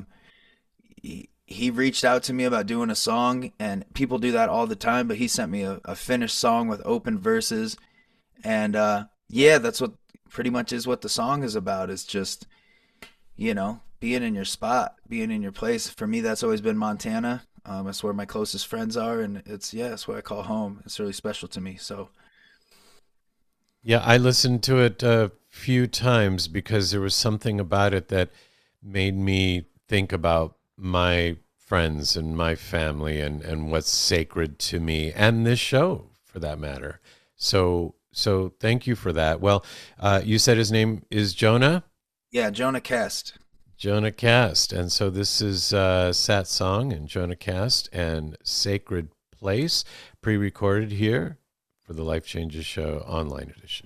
He reached out to me about doing a song, and people do that all the time, but he sent me a finished song with open verses. And yeah, that's what pretty much is what the song is about, is just, you know, being in your spot, being in your place. For me, that's always been Montana. That's where my closest friends are, and it's what I call home. It's really special to me. So, yeah, I listened to it a few times because there was something about it that made me think about my friends and my family and what's sacred to me, and this show for that matter. So thank you for that. Well, you said his name is Jonah? Yeah, Jonah Cast. Jonah Cast. And so this is Sat Song and Jonah Cast and Sacred Place, pre-recorded here for the Life Changes Show online edition.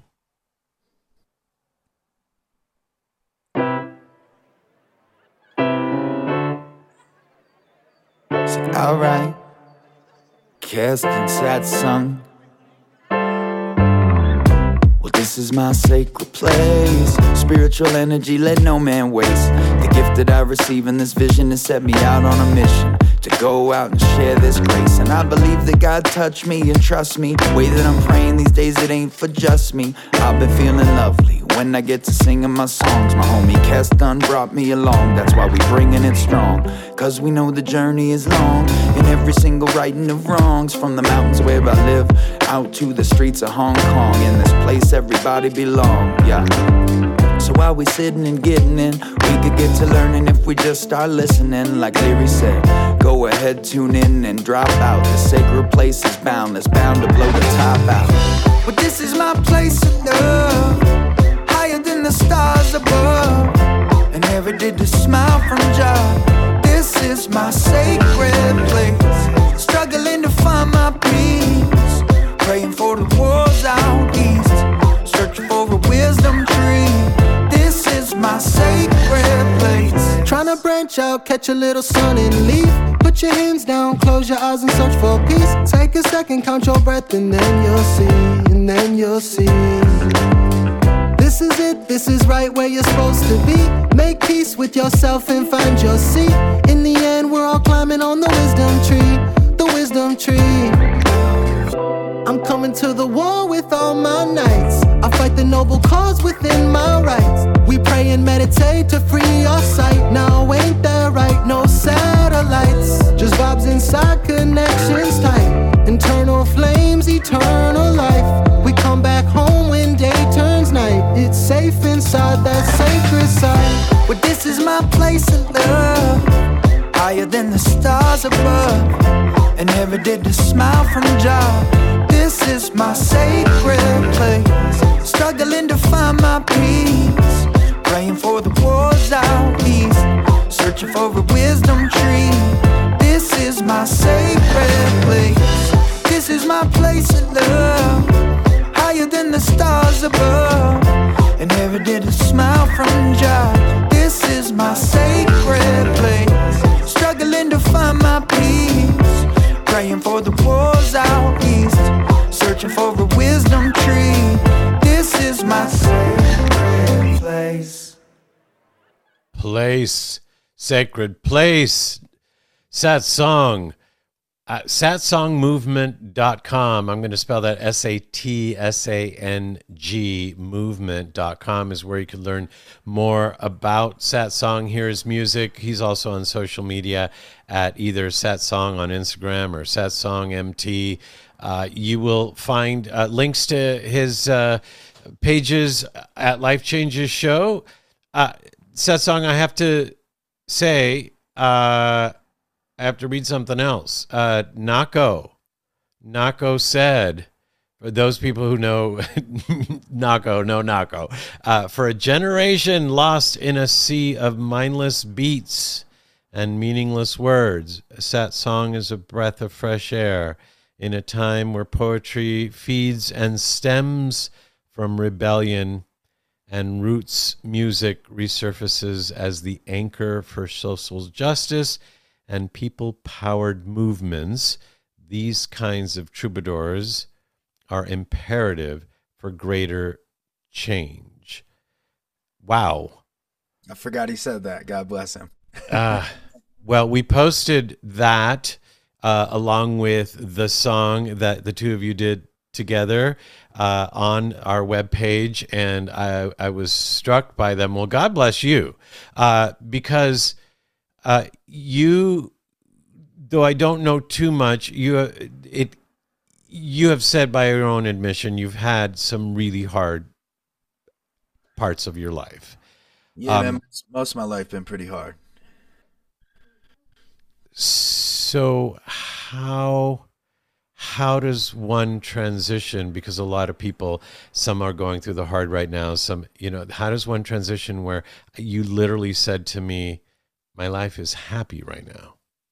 Alright, Cast and Sat Song. Well, this is my sacred place. Spiritual energy, let no man waste. The gift that I receive in this vision has set me out on a mission to go out and share this grace. And I believe that God touched me and trust me. The way that I'm praying these days, it ain't for just me. I've been feeling lovely when I get to singing my songs. My homie Cast done brought me along. That's why we bringing it strong, cause we know the journey is long. And every single righting of wrongs, from the mountains where I live out to the streets of Hong Kong. In this place everybody belong, yeah. So while we sitting and getting in, we could get to learning if we just start listening. Like Leary said, go ahead, tune in and drop out. The sacred place is boundless, bound to blow the top out. But this is my place of love, higher than the stars above. And never did the smile from Jah. This is my sacred place, struggling to find my peace, praying for the wars out east, searching for a wisdom tree. This is my sacred place. Tryna branch out, catch a little sun and leave. Put your hands down, close your eyes and search for peace. Take a second, count your breath and then you'll see, and then you'll see. This is it, this is right where you're supposed to be. Make peace with yourself and find your seat. In the end, we're all climbing on the wisdom tree, the wisdom tree. I'm coming to the war with all my knights. I fight the noble cause within my rights. We pray and meditate to free our sight. Now ain't that right? No satellites, just vibes inside, connections tight. Internal flames, eternal life. secret side. Well, this is my place of love, higher than the stars above, and never did the smile from Jah. This is my sacred place, struggling to find my peace, praying for the wars out east, searching for a wisdom tree. This is my sacred place. This is my place of love, higher than the stars above, and never did a smile from Jah. This is my sacred place, struggling to find my peace, praying for the wars out east, searching for a wisdom tree. This is my sacred place. Place, sacred place. Satsang. Satsangmovement.com. I'm going to spell that SATSANG movement.com is where you can learn more about Satsang. Hear his music. He's also on social media at either Satsang on Instagram or SatsangMT. You will find links to his pages at Life Changes Show. Satsang, I have to say, I have to read something else. Nako said, for those people who know Nako, for a generation lost in a sea of mindless beats and meaningless words, Satsang is a breath of fresh air in a time where poetry feeds and stems from rebellion and roots music resurfaces as the anchor for social justice and people-powered movements. These kinds of troubadours are imperative for greater change. Wow. I forgot he said that. God bless him. Well, we posted that along with the song that the two of you did together on our webpage, and I was struck by them. Well, God bless you, because you, though I don't know too much, you have said by your own admission you've had some really hard parts of your life. Yeah, man, most of my life been pretty hard. So how does one transition? Because a lot of people, some are going through the hard right now. Some, how does one transition where you literally said to me, my life is happy right now?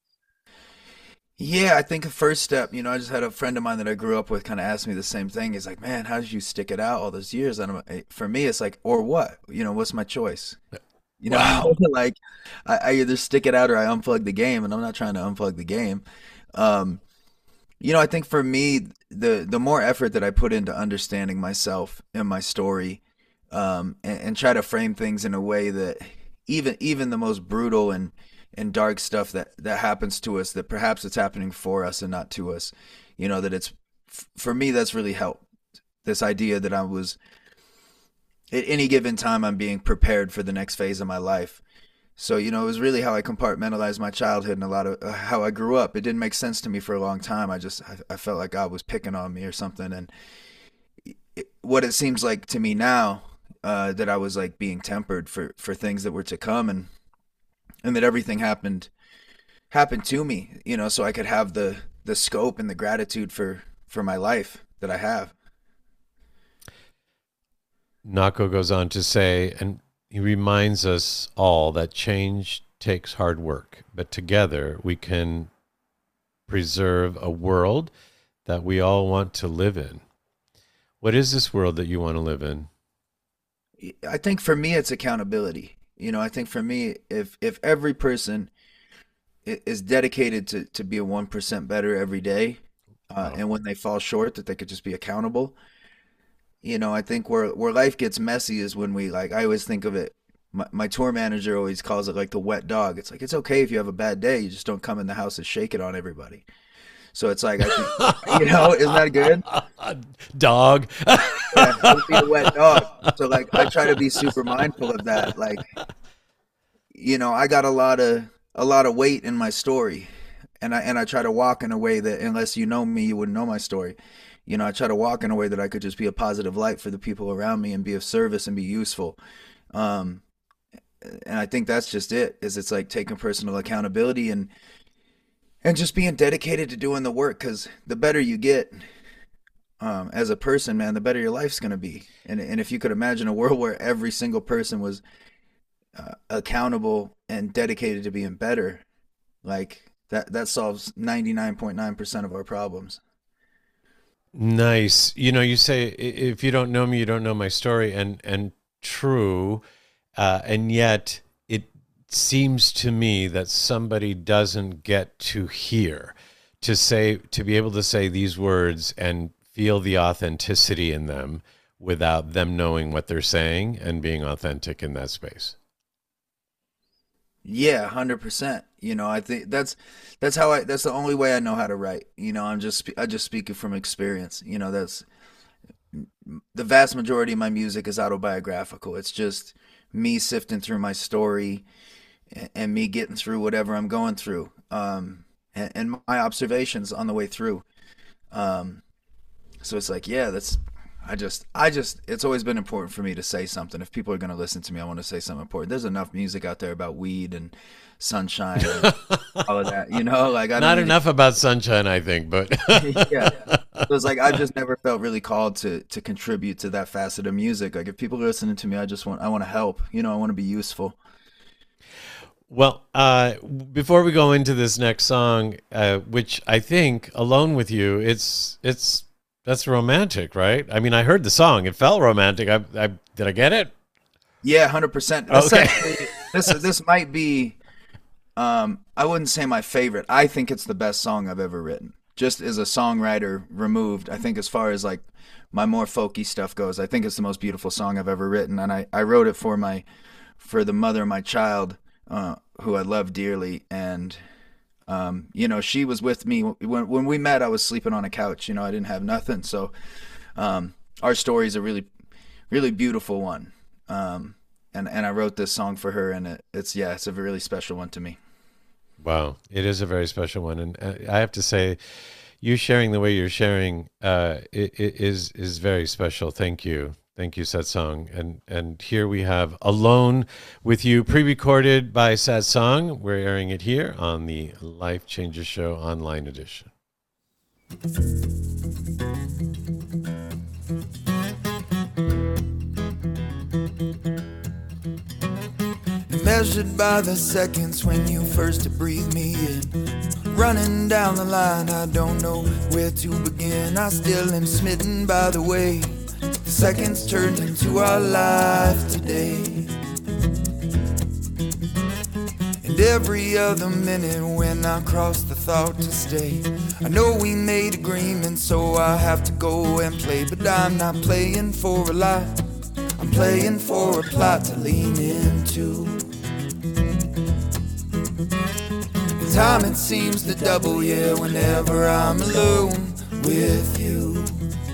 Yeah, I think a first step, I just had a friend of mine that I grew up with kind of ask me the same thing. He's like, man, how did you stick it out all those years? And for me, it's like, or what? What's my choice? Wow. Like I either stick it out or I unplug the game, and I'm not trying to unplug the game. I think for me, the more effort that I put into understanding myself and my story, and try to frame things in a way that even the most brutal and dark stuff that happens to us, that perhaps it's happening for us and not to us, that it's, for me, that's really helped. This idea that I was, at any given time, I'm being prepared for the next phase of my life. So, it was really how I compartmentalized my childhood and a lot of how I grew up. It didn't make sense to me for a long time. I felt like God was picking on me or something. And what it seems like to me now, that I was like being tempered for things that were to come, and that everything happened to me, so I could have the scope and the gratitude for my life that I have. Nako goes on to say, and he reminds us all that change takes hard work, but together we can preserve a world that we all want to live in. What is this world that you want to live in? I think for me, it's accountability. I think for me, if every person is dedicated to be a 1% better every day, and when they fall short, that they could just be accountable. I think where life gets messy is when we, like, I always think of it, my tour manager always calls it like the wet dog. It's like, it's okay if you have a bad day, you just don't come in the house and shake it on everybody. So it's like, I think, isn't that good? Dog. Yeah, don't be a wet dog. So like, I try to be super mindful of that. Like, I got a lot of weight in my story, and I try to walk in a way that, unless you know me, you wouldn't know my story. I try to walk in a way that I could just be a positive light for the people around me and be of service and be useful. and I think that's just it. Is it's like taking personal accountability and just being dedicated to doing the work. Because the better you get as a person, man, the better your life's gonna be. And if you could imagine a world where every single person was accountable and dedicated to being better, like that solves 99.9% of our problems. Nice. You know, you say, if you don't know me, you don't know my story, and true. And yet it seems to me that somebody doesn't get to hear, to be able to say these words and feel the authenticity in them without them knowing what they're saying and being authentic in that space. Yeah, 100%. You know, I think that's the only way I know how to write. You know, I just speak it from experience. You know, that's the vast majority of my music is autobiographical. It's just me sifting through my story and me getting through whatever I'm going through, and my observations on the way through. So it's like, yeah, it's always been important for me to say something. If people are going to listen to me, I want to say something important. There's enough music out there about weed and sunshine and all of that, you know, like not enough about sunshine, I think, but yeah. So it's like, I just never felt really called to contribute to that facet of music. Like if people are listening to me, I want to help, you know, I want to be useful. Well, before we go into this next song, which I think Alone With You, that's romantic, right? I mean, I heard the song. It felt romantic. Did I get it? Yeah, 100%. Okay. This might be, I wouldn't say my favorite. I think it's the best song I've ever written. Just as a songwriter removed, I think as far as like my more folky stuff goes, I think it's the most beautiful song I've ever written. And I wrote it for the mother of my child, who I love dearly. And you know, she was with me when we met. I was sleeping on a couch, you know, I didn't have nothing. So our story is a really, really beautiful one. And I wrote this song for her, and it's a really special one to me. Wow. It is a very special one. And I have to say, you sharing the way you're sharing is very special. Thank you. Thank you, Satsang. And here we have Alone With You, pre-recorded by Satsang. We're airing it here on the Life Changes Show Online Edition. Measured by the seconds when you first breathe me in. Running down the line, I don't know where to begin. I still am smitten by the way the seconds turned into our life today. And every other minute when I cross the thought to stay, I know we made agreements, so I have to go and play. But I'm not playing for a lie, I'm playing for a plot to lean into. In time it seems to double, yeah, whenever I'm alone with you.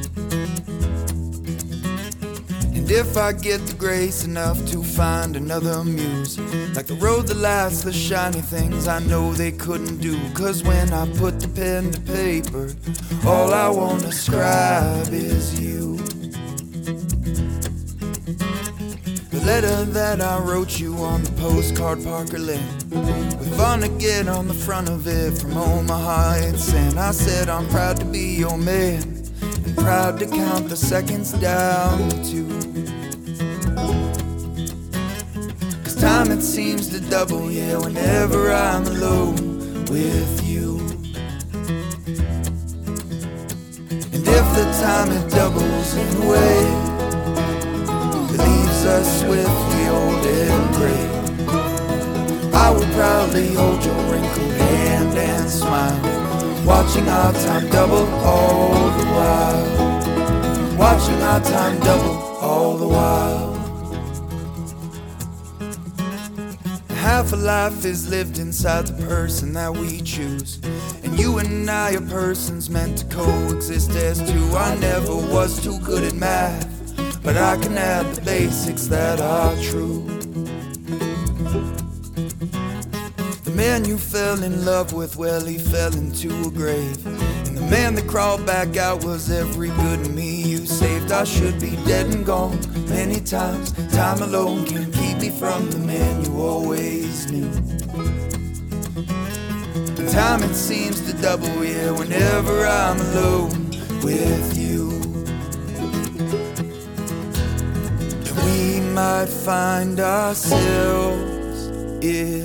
And if I get the grace enough to find another muse, like the road that lights the shiny things I know they couldn't do. Cause when I put the pen to paper, all I wanna scribe is you. The letter that I wrote you on the postcard Parker left, with Vonnegut on the front of it from Omaha and sent. I said I'm proud to be your man, and proud to count the seconds down to 2. Cause time it seems to double, yeah, whenever I'm alone with you. And if the time it doubles in a way, leaves us with the old and gray, I will proudly hold your wrinkled hand and smile, watching our time double all the while, watching our time double all the while. Half a life is lived inside the person that we choose, and you and I are persons meant to coexist as two. I never was too good at math, but I can add the basics that are true. The man you fell in love with, well, he fell into a grave, and the man that crawled back out was every good me you saved. I should be dead and gone many times. Time alone can keep me from the man you always knew. Time it seems to double, yeah, whenever I'm alone with you. And we might find ourselves in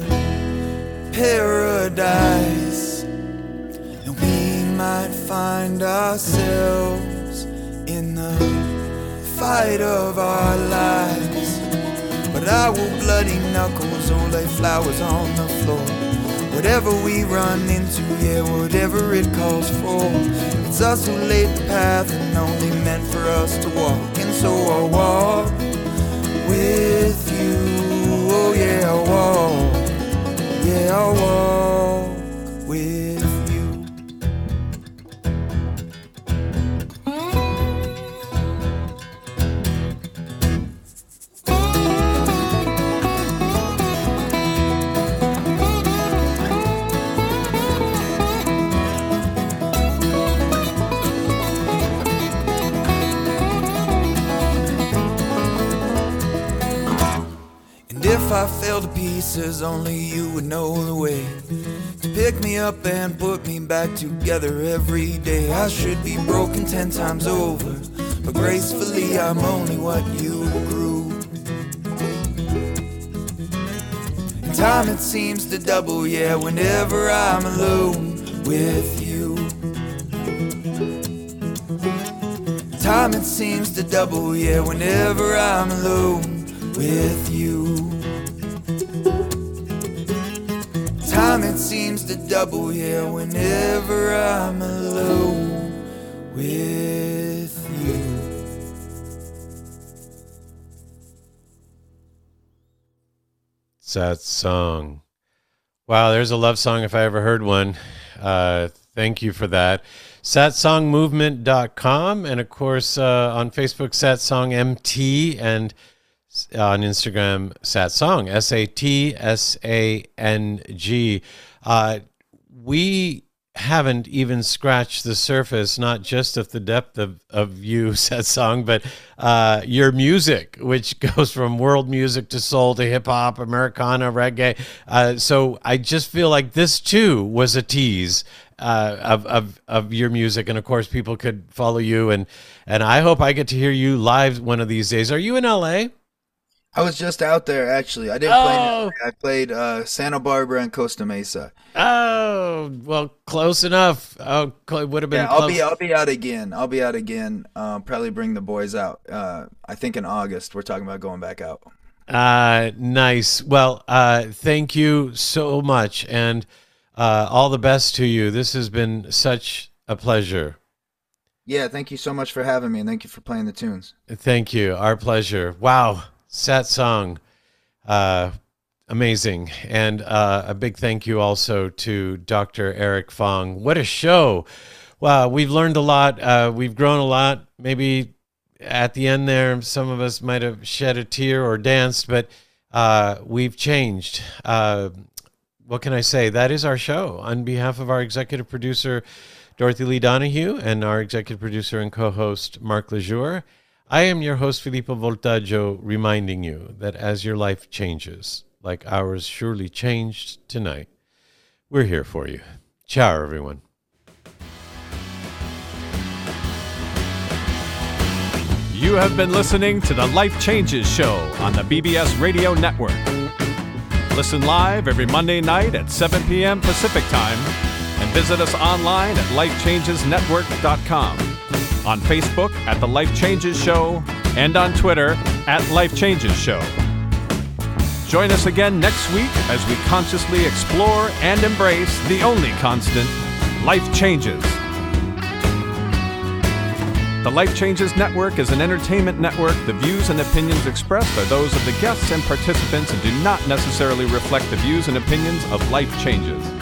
paradise, and we might find ourselves in the fight of our lives. But I will bloody knuckles or lay flowers on the floor. Whatever we run into, yeah, whatever it calls for. It's us who laid the path and only meant for us to walk. And so I'll walk with you. Oh yeah, I'll walk. Yeah, I'll walk with you. If I fell to pieces, only you would know the way to pick me up and put me back together every day. I should be broken 10 times over, but gracefully I'm only what you grew. And time it seems to double, yeah, whenever I'm alone with you. Time it seems to double, yeah, whenever I'm alone with you. Time it seems to double, yeah, whenever I'm alone with you. Sad song. Wow, there's a love song if I ever heard one. Thank you for that. SatSongMovement.com, and of course on Facebook, SatSongMT, and on Instagram, Satsang, SATSANG. We haven't even scratched the surface, not just of the depth of you, Satsang, but your music, which goes from world music to soul to hip-hop, Americana, reggae. So I just feel like this, too, was a tease of your music. And, of course, people could follow you. And I hope I get to hear you live one of these days. Are you in L.A.? I was just out there, actually. I didn't play. I played Santa Barbara and Costa Mesa. Oh, well, close enough. Oh, it would have been. Yeah, I'll be out again. Probably bring the boys out. I think in August we're talking about going back out. Nice. Well, thank you so much, and all the best to you. This has been such a pleasure. Yeah, thank you so much for having me, and thank you for playing the tunes. Thank you. Our pleasure. Wow. Satsang, amazing. And a big thank you also to Dr. Eric Fong. What a show. Wow, we've learned a lot. We've grown a lot. Maybe at the end there, some of us might have shed a tear or danced, but we've changed. What can I say? That is our show. On behalf of our executive producer, Dorothy Lee Donahue, and our executive producer and co-host, Mark Lejour, I am your host, Filippo Voltaggio, reminding you that as your life changes, like ours surely changed tonight, we're here for you. Ciao, everyone. You have been listening to the Life Changes Show on the BBS Radio Network. Listen live every Monday night at 7 p.m. Pacific Time, and visit us online at lifechangesnetwork.com. On Facebook at The Life Changes Show, and on Twitter at Life Changes Show. Join us again next week as we consciously explore and embrace the only constant, life changes. The Life Changes Network is an entertainment network. The views and opinions expressed are those of the guests and participants and do not necessarily reflect the views and opinions of Life Changes.